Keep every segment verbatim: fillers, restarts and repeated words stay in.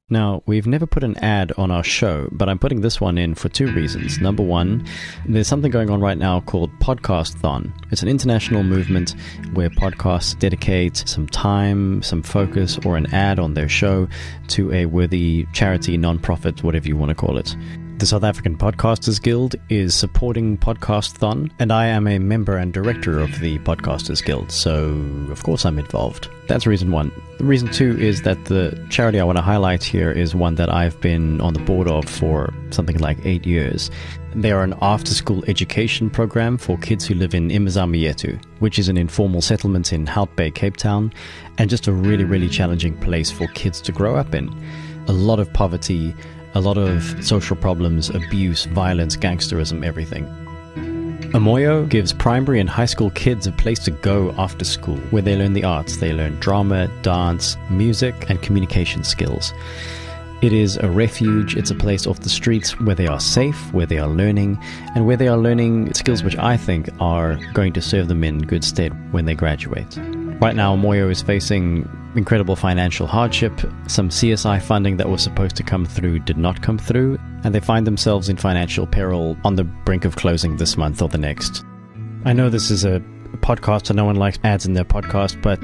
Now, we've never put an ad on our show, but I'm putting this one in for two reasons. Number one, there's something going on right now called Podcast-thon. It's an international movement where podcasts dedicate some time, some focus, or an ad on their show to a worthy charity, non-profit, whatever you want to call it. The South African Podcasters Guild is supporting Podcast-thon, and I am a member and director of the Podcasters Guild, so of course I'm involved. That's reason one. Reason two is that the charity I want to highlight here is one that I've been on the board of for something like eight years. They are an after-school education program for kids who live in Imizamo Yethu, which is an informal settlement in Hout Bay, Cape Town, and just a really, really challenging place for kids to grow up in. A lot of poverty, a lot of social problems, abuse, violence, gangsterism, everything. Amoyo gives primary and high school kids a place to go after school where they learn the arts. They learn drama, dance, music, and communication skills. It is a refuge. It's a place off the streets where they are safe, where they are learning, and where they are learning skills which I think are going to serve them in good stead when they graduate. Right now, Amoyo is facing incredible financial hardship. Some C S I funding that was supposed to come through did not come through, and they find themselves in financial peril on the brink of closing this month or the next. I know this is a podcast and no one likes ads in their podcast, but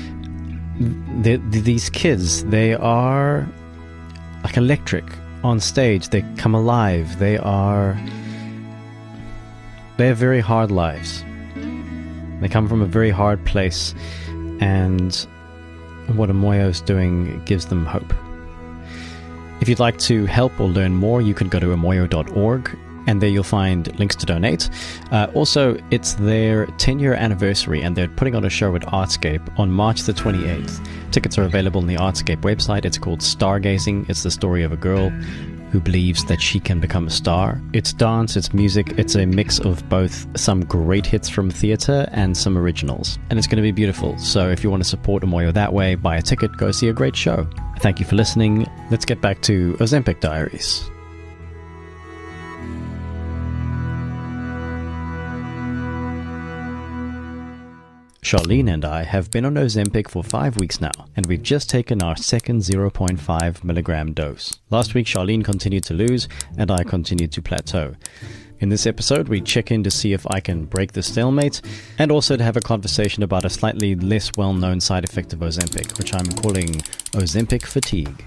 these kids, they are like electric on stage. They come alive. They are... They have very hard lives. They come from a very hard place, and what Amoyo is doing gives them hope. If you'd like to help or learn more, you can go to amoyo dot org, and there you'll find links to donate. Uh, also, it's their ten-year anniversary, and they're putting on a show at Artscape on March the twenty-eighth. Tickets are available on the Artscape website. It's called Stargazing. It's the story of a girl who believes that she can become a star. It's dance, it's music, it's a mix of both some great hits from theatre and some originals. And it's going to be beautiful. So if you want to support Amoyo that way, buy a ticket, go see a great show. Thank you for listening. Let's get back to Ozempic Diaries. Charlene and I have been on Ozempic for five weeks now, and we've just taken our second zero point five milligram dose. Last week, Charlene continued to lose, and I continued to plateau. In this episode, we check in to see if I can break the stalemate, and also to have a conversation about a slightly less well-known side effect of Ozempic, which I'm calling Ozempic fatigue.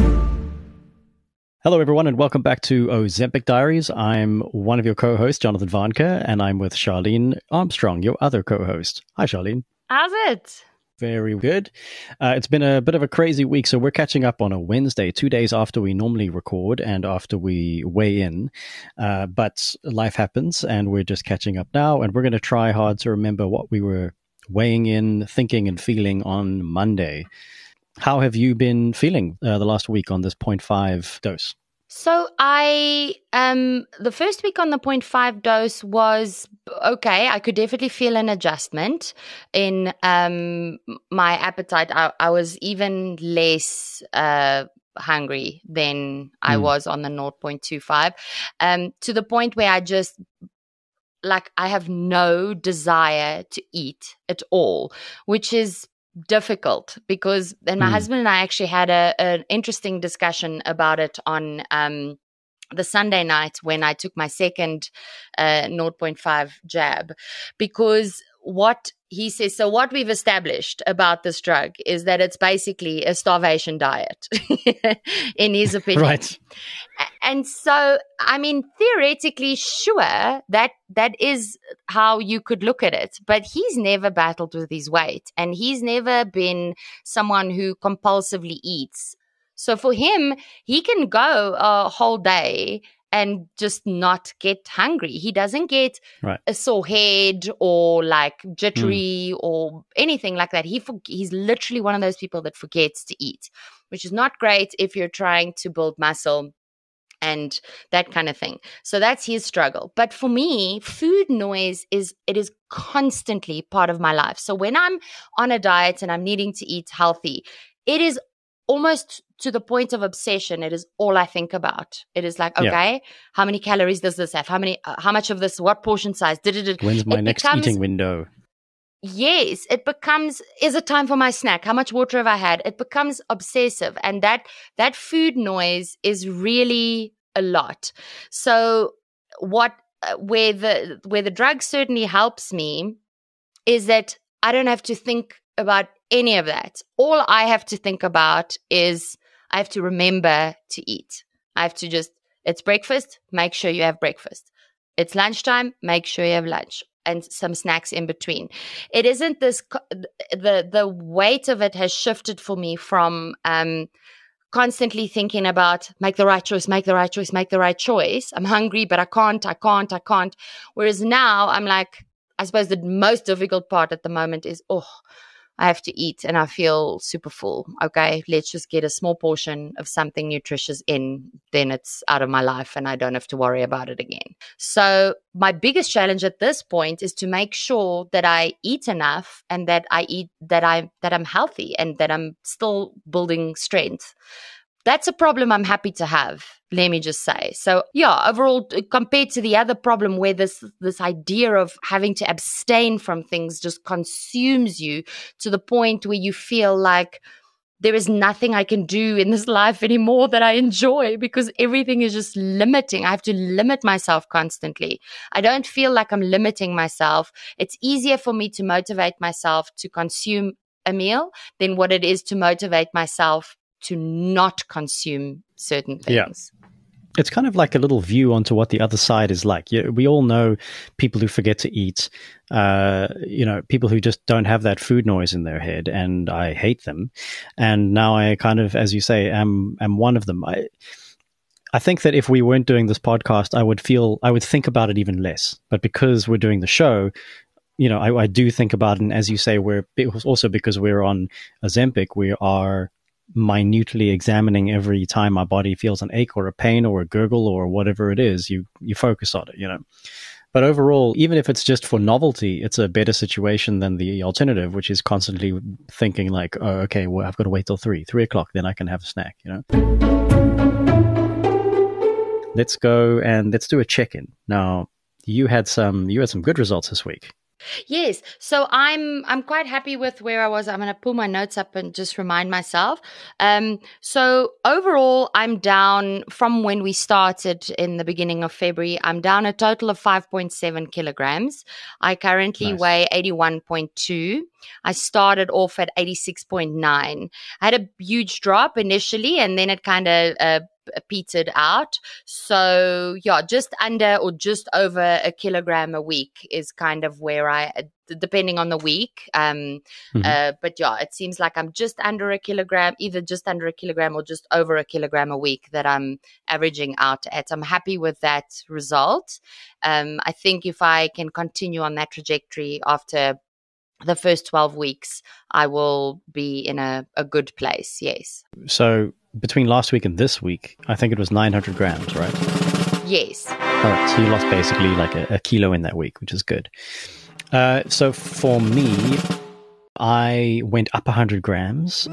Hello, everyone, and welcome back to Ozempic Diaries. I'm one of your co-hosts, Jonathan Varnke, and I'm with Charlene Armstrong, your other co-host. Hi, Charlene. How's it? Very good. Uh, it's been a bit of a crazy week, so we're catching up on a Wednesday, two days after we normally record and after we weigh in. Uh, but life happens, and we're just catching up now, and we're going to try hard to remember what we were weighing in, thinking, and feeling on Monday. How have you been feeling uh, the last week on this zero point five dose? So I, um, the first week on the zero point five dose was okay. I could definitely feel an adjustment in um, my appetite. I, I was even less uh, hungry than I mm. was on the zero point two five, um, to the point where I just, like, I have no desire to eat at all, which is difficult because then my mm. husband and I actually had a an interesting discussion about it on um the Sunday night when I took my second uh zero point five jab, because what he says, so what we've established about this drug is that it's basically a starvation diet in his opinion. Right. And so, I mean, theoretically, sure, that that is how you could look at it. But he's never battled with his weight, and he's never been someone who compulsively eats. So for him, he can go a whole day and just not get hungry. He doesn't get right. a sore head or like jittery mm. or anything like that. He for, he's literally one of those people that forgets to eat, which is not great if you're trying to build muscle and that kind of thing. So that's his struggle. But for me, food noise is, it is constantly part of my life. So when I'm on a diet and I'm needing to eat healthy, it is almost to the point of obsession. It is all I think about. It is like, okay, yeah. how many calories does this have? How many, uh, how much of this, what portion size? Did it, When's my it next becomes, eating window? yes, it becomes, is it time for my snack? How much water have I had? It becomes obsessive. And that, that food noise is really a lot. So what, uh, where the, where the drug certainly helps me is that I don't have to think about any of that. All I have to think about is I have to remember to eat. I have to just, it's breakfast, make sure you have breakfast. It's lunchtime, make sure you have lunch. And some snacks in between. It isn't this, the the weight of it has shifted for me from um, constantly thinking about make the right choice, make the right choice, make the right choice. I'm hungry, but I can't, I can't, I can't. Whereas now I'm like, I suppose the most difficult part at the moment is, oh, I have to eat and I feel super full. Okay, let's just get a small portion of something nutritious in, then it's out of my life and I don't have to worry about it again. So my biggest challenge at this point is to make sure that I eat enough and that I eat, that I, that I'm healthy and that I'm still building strength. That's a problem I'm happy to have, let me just say. So yeah, overall, compared to the other problem where this this idea of having to abstain from things just consumes you to the point where you feel like there is nothing I can do in this life anymore that I enjoy because everything is just limiting. I have to limit myself constantly. I don't feel like I'm limiting myself. It's easier for me to motivate myself to consume a meal than what it is to motivate myself to not consume certain things. Yeah. It's kind of like a little view onto what the other side is like. Yeah, we all know people who forget to eat, uh, you know, people who just don't have that food noise in their head, and I hate them. And now I kind of, as you say, am am one of them. I I think that if we weren't doing this podcast, I would feel, I would think about it even less. But because we're doing the show, you know, I, I do think about it. And as you say, we're also, because we're on Ozempic, we are minutely examining every time our body feels an ache or a pain or a gurgle or whatever it is. You you focus on it, you know. But overall, even if it's just for novelty, it's a better situation than the alternative, which is constantly thinking like, oh, okay, well, I've got to wait till three, three o'clock, then I can have a snack, you know. Let's go and let's do a check-in. Now, you had some you had some good results this week. Yes. So I'm I'm quite happy with where I was. I'm going to pull my notes up and just remind myself. Um, so overall, I'm down from when we started in the beginning of February. I'm down a total of five point seven kilograms. I currently nice. weigh eighty-one point two. I started off at eighty-six point nine. I had a huge drop initially, and then it kind of uh, petered out. So yeah, just under or just over a kilogram a week is kind of where I, depending on the week. Um, mm-hmm. uh, but yeah, it seems like I'm just under a kilogram, either just under a kilogram or just over a kilogram a week that I'm averaging out at. I'm happy with that result. Um, I think if I can continue on that trajectory after the first twelve weeks, I will be in a, a good place. Yes. So between last week and this week, I think it was nine hundred grams, right? Yes. All right. So you lost basically like a, a kilo in that week, which is good. Uh, so for me, I went up one hundred grams,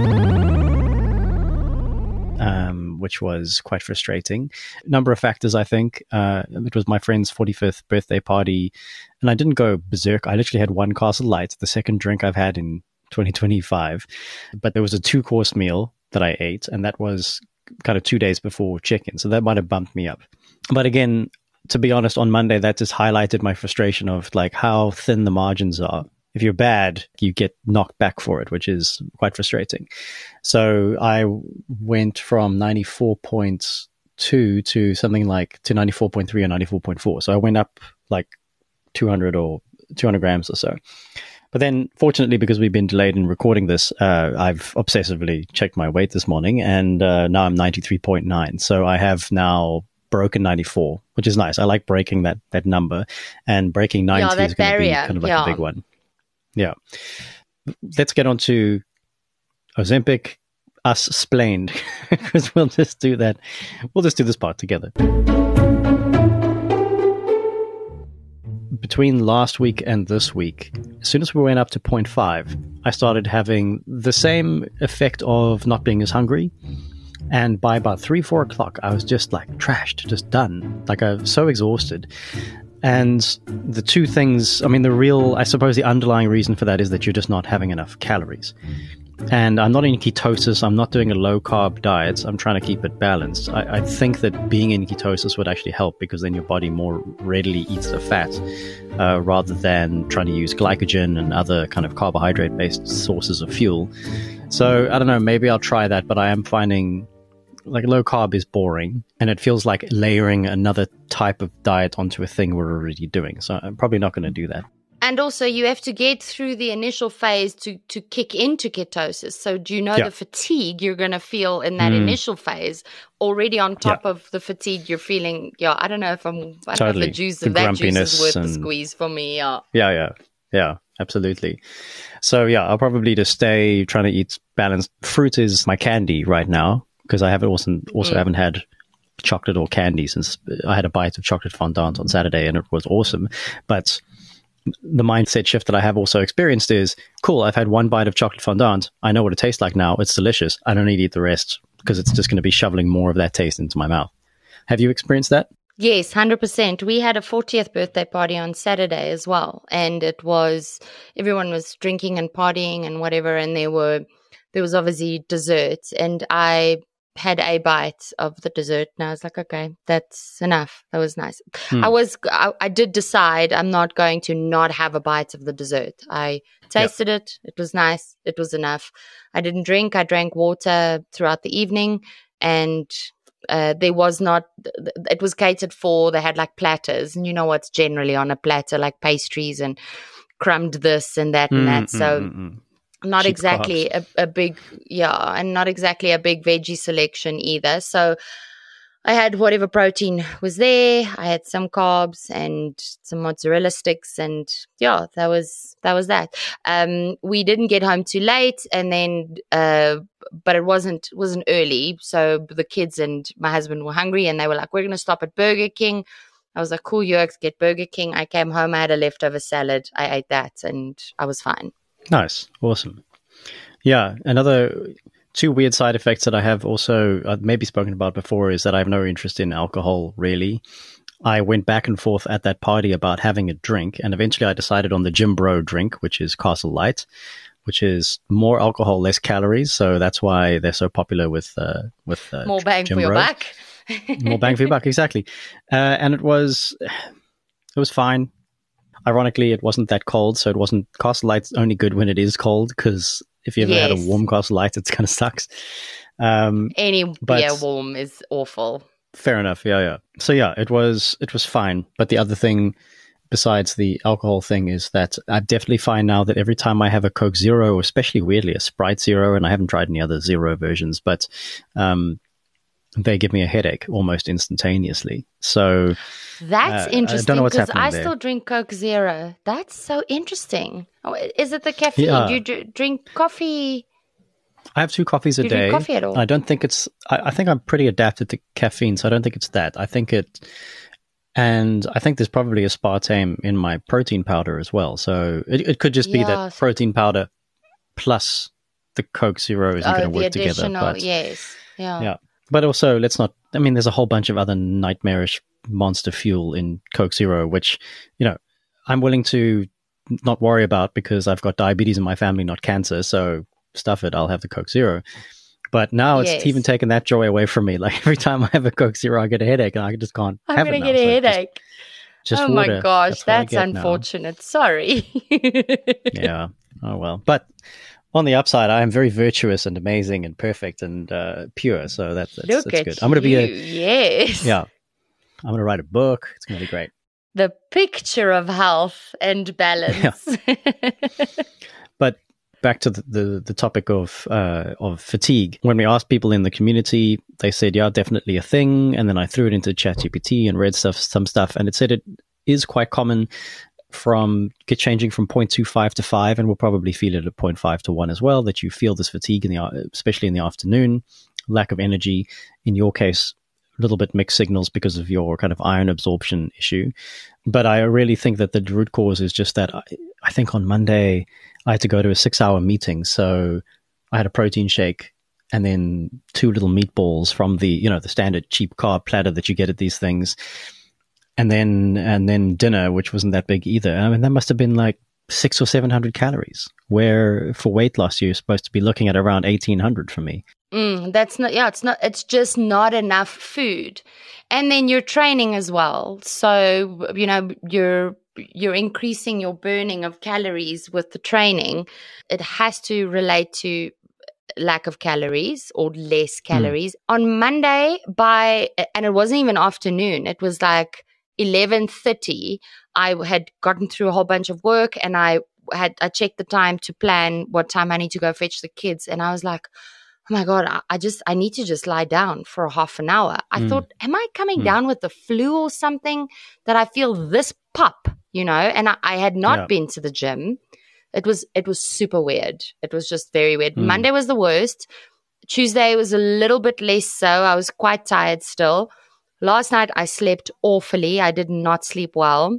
um, which was quite frustrating. Number of factors, I think. Uh, it was my friend's forty-fifth birthday party, and I didn't go berserk. I literally had one Castle Light, the second drink I've had in twenty twenty-five. But there was a two-course meal that I ate, and that was kind of two days before check-in, so that might have bumped me up. But again, to be honest, on Monday, that just highlighted my frustration of like how thin the margins are. If you're bad, you get knocked back for it, which is quite frustrating. So I went from ninety-four point two to something like to ninety-four point three or ninety-four point four. So I went up like two hundred or two hundred grams or so. But then, fortunately, because we've been delayed in recording this, uh, I've obsessively checked my weight this morning, and uh, now I'm ninety-three point nine. So I have now broken ninety-four, which is nice. I like breaking that that number, and breaking ninety yeah, is going to be kind of like yeah. a big one. Yeah. Let's get on to Ozempic, us splained, because we'll just do that. We'll just do this part together. Between last week and this week, as soon as we went up to zero point five, I started having the same effect of not being as hungry. And by about three, four o'clock, I was just like trashed, just done. Like I was so exhausted. And the two things, I mean, the real, I suppose the underlying reason for that is that you're just not having enough calories. And I'm not in ketosis. I'm not doing a low-carb diet. I'm trying to keep it balanced. I, I think that being in ketosis would actually help because then your body more readily eats the fat uh, rather than trying to use glycogen and other kind of carbohydrate-based sources of fuel. So I don't know, maybe I'll try that, but I am finding like low-carb is boring and it feels like layering another type of diet onto a thing we're already doing. So I'm probably not going to do that. And also, you have to get through the initial phase to, to kick into ketosis. So do you know yeah. the fatigue you're going to feel in that mm. initial phase already on top yeah. of the fatigue you're feeling? Yeah, I don't know if I'm, I don't totally. know if the juice the of that juice is worth and, the squeeze for me. Yeah. yeah, yeah, yeah, absolutely. So yeah, I'll probably just stay trying to eat balanced. Fruit is my candy right now because I haven't also, also mm. haven't had chocolate or candy since I had a bite of chocolate fondant on Saturday and it was awesome. But the mindset shift that I have also experienced is, cool, I've had one bite of chocolate fondant. I know what it tastes like now. It's delicious. I don't need to eat the rest because it's just going to be shoveling more of that taste into my mouth. Have you experienced that? Yes, one hundred percent. We had a fortieth birthday party on Saturday as well. And it was, everyone was drinking and partying and whatever. And there were, there was obviously dessert. And I had a bite of the dessert and I was like, okay, that's enough. That was nice. Hmm. I was, I, I did decide I'm not going to not have a bite of the dessert. I tasted yep. it. It was nice. It was enough. I didn't drink. I drank water throughout the evening and uh, there was not, it was catered for. They had like platters and you know what's generally on a platter, like pastries and crumbed this and that mm, and that. So mm, mm, mm. Not Cheap exactly a, a big, yeah, and not exactly a big veggie selection either. So I had whatever protein was there. I had some carbs and some mozzarella sticks, and yeah, that was that was that. Um, we didn't get home too late, and then, uh, but it wasn't wasn't early, so the kids and my husband were hungry, and they were like, "We're going to stop at Burger King." I was like, "Cool, Yerks, get Burger King." I came home, I had a leftover salad, I ate that, and I was fine. Nice. Awesome. Yeah. Another two weird side effects that I have also uh, maybe spoken about before is that I have no interest in alcohol, really. I went back and forth at that party about having a drink, and eventually I decided on the Gym Bro drink, which is Castle Light, which is more alcohol, less calories. So that's why they're so popular with uh, with uh, more bang Gym for your Bros. buck. More bang for your buck, exactly. Uh, and it was it was fine. Ironically, it wasn't that cold, so it wasn't. Castle Light's only good when it is cold, because if you ever yes. had a warm Castle Light, it kind of sucks. Um, Any beer warm is awful. Fair enough. Yeah, yeah. So yeah, it was it was fine. But the other thing, besides the alcohol thing, is that I definitely find now that every time I have a Coke Zero, especially weirdly a Sprite Zero, and I haven't tried any other Zero versions, but um, they give me a headache almost instantaneously. So that's uh, interesting, because I, I there. still drink Coke Zero. That's so interesting. Oh, is it the caffeine? Yeah. Do you dr- drink coffee? I have two coffees a Do you day. drink coffee at all? I don't think it's. I, I think I'm pretty adapted to caffeine, so I don't think it's that. I think it, and I think there's probably aspartame in my protein powder as well. So it, it could just be Yeah. that protein powder plus the Coke Zero isn't Oh, going to the work together. additional, But yes. Yeah. yeah, but also let's not. I mean, there's a whole bunch of other nightmarish monster fuel in Coke Zero, which you know I'm willing to not worry about because I've got diabetes in my family, not cancer. So stuff it, I'll have the Coke Zero. But now it's Yes. even taken that joy away from me. Like every time I have a Coke Zero, I get a headache, and I just can't I'm have going it to now. get a So just- headache. Just, oh water. my gosh, what I that's get now. unfortunate. Sorry. Yeah. Oh well. But on the upside, I am very virtuous and amazing and perfect and uh, pure. So that, that's Look that's at good. I'm going to you. be a Yes. yeah. I'm going to write a book. It's going to be great. The picture of health and balance. But back to the, the, the topic of uh, of fatigue. When we asked people in the community, they said, yeah, definitely a thing. And then I threw it into ChatGPT and read stuff, some stuff, and it said it is quite common from get changing from zero point two five to five, and we'll probably feel it at zero point five to one as well, that you feel this fatigue, in the especially in the afternoon, lack of energy. In your case, a little bit mixed signals because of your kind of iron absorption issue. But I really think that the root cause is just that I, I think on Monday I had to go to a six-hour meeting, so I had a protein shake and then two little meatballs from the, you know, the standard cheap carb platter that you get at these things. and then and then dinner, which wasn't that big either. I mean, that must have been like six or seven hundred calories, where for weight loss you're supposed to be looking at around eighteen hundred for me. Mm, that's not, yeah, it's not, it's just not enough food. And then you're training as well. So, you know, you're, you're increasing your burning of calories with the training. It has to relate to lack of calories or less calories. Mm. On Monday by, and it wasn't even afternoon, it was like eleven thirty. I had gotten through a whole bunch of work and I had, I checked the time to plan what time I need to go fetch the kids. And I was like, oh my God, I, I just, I need to just lie down for a half an hour. I mm. thought, am I coming mm. down with the flu or something that I feel this pop, you know? And I, I had not yeah. been to the gym. It was, it was super weird. It was just very weird. Mm. Monday was the worst. Tuesday was a little bit less so. I was quite tired still. Last night I slept awfully. I did not sleep well.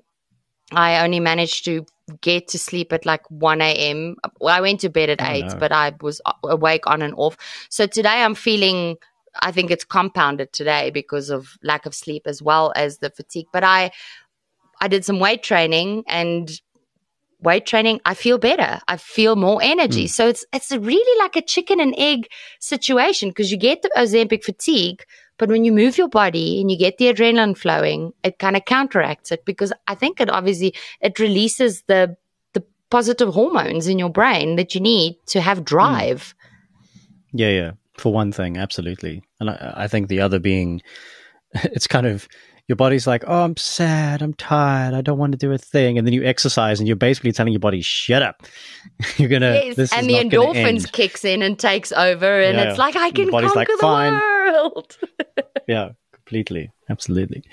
I only managed to get to sleep at like one a.m. Well, I went to bed at oh, eight, no. but I was awake on and off. So today I'm feeling, I think it's compounded today because of lack of sleep as well as the fatigue. But I, I did some weight training and weight training, I feel better. I feel more energy. Mm. So it's, it's really like a chicken and egg situation because you get the Ozempic fatigue, but when you move your body and you get the adrenaline flowing, it kind of counteracts it because I think it obviously, it releases the the positive hormones in your brain that you need to have drive. Mm. Yeah, yeah. For one thing, absolutely. And I, I think the other being, it's kind of, your body's like, oh, I'm sad, I'm tired, I don't want to do a thing. And then you exercise and you're basically telling your body, shut up. You're going to, yes, this and is the not gonna endorphins end. kicks in and takes over and yeah. it's like, I can conquer like, the Fine. world. Yeah, completely. Absolutely.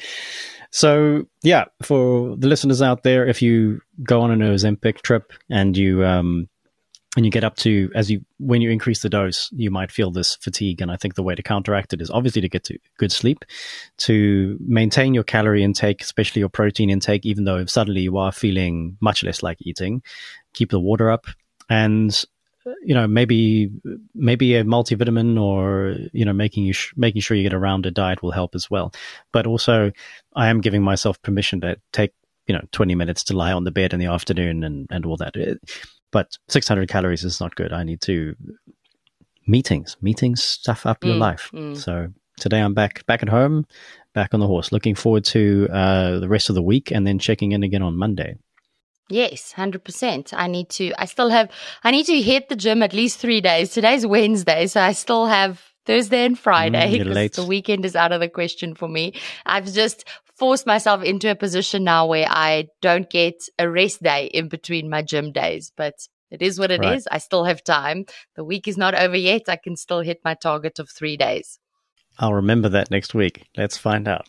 So, yeah, for the listeners out there, if you go on an Ozempic trip and you, um, and you get up to, as you, when you increase the dose, you might feel this fatigue. And I think the way to counteract it is obviously to get to good sleep, to maintain your calorie intake, especially your protein intake, even though if suddenly you are feeling much less like eating, keep the water up. And, you know, maybe, maybe a multivitamin or, you know, making you, sh- making sure you get a rounded diet will help as well. But also I am giving myself permission to take, you know, twenty minutes to lie on the bed in the afternoon and, and all that. It, But six hundred calories is not good. I need to meetings, meetings stuff up your mm, life. Mm. So today I'm back, back at home, back on the horse. Looking forward to uh, the rest of the week and then checking in again on Monday. Yes, one hundred percent. I need to, I still have, I need to hit the gym at least three days. Today's Wednesday, so I still have Thursday and Friday because mm, the weekend is out of the question for me. I've just forced myself into a position now where I don't get a rest day in between my gym days, but it is what it right. is. I still have time. The week is not over yet. I can still hit my target of three days. I'll remember that next week. Let's find out.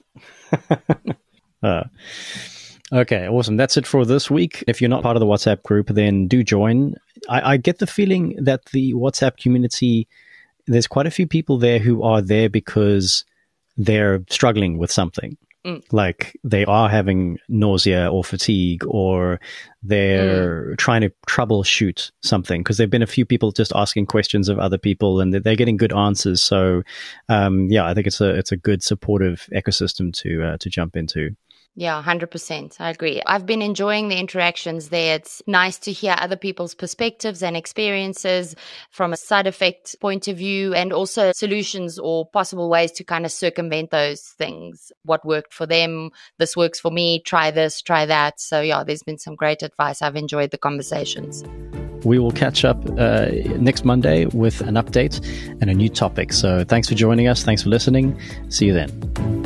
uh, okay, awesome. That's it for this week. If you're not part of the WhatsApp group, then do join. I, I get the feeling that the WhatsApp community, there's quite a few people there who are there because they're struggling with something. Mm. Like they are having nausea or fatigue, or they're mm. trying to troubleshoot something, because there have been a few people just asking questions of other people and they're getting good answers. So, um, yeah, I think it's a it's a good supportive ecosystem to uh, to jump into. Yeah, one hundred percent. I agree. I've been enjoying the interactions there. It's nice to hear other people's perspectives and experiences from a side effect point of view, and also solutions or possible ways to kind of circumvent those things. What worked for them, this works for me, try this, try that. So yeah, there's been some great advice. I've enjoyed the conversations. We will catch up uh, next Monday with an update and a new topic. So thanks for joining us. Thanks for listening. See you then.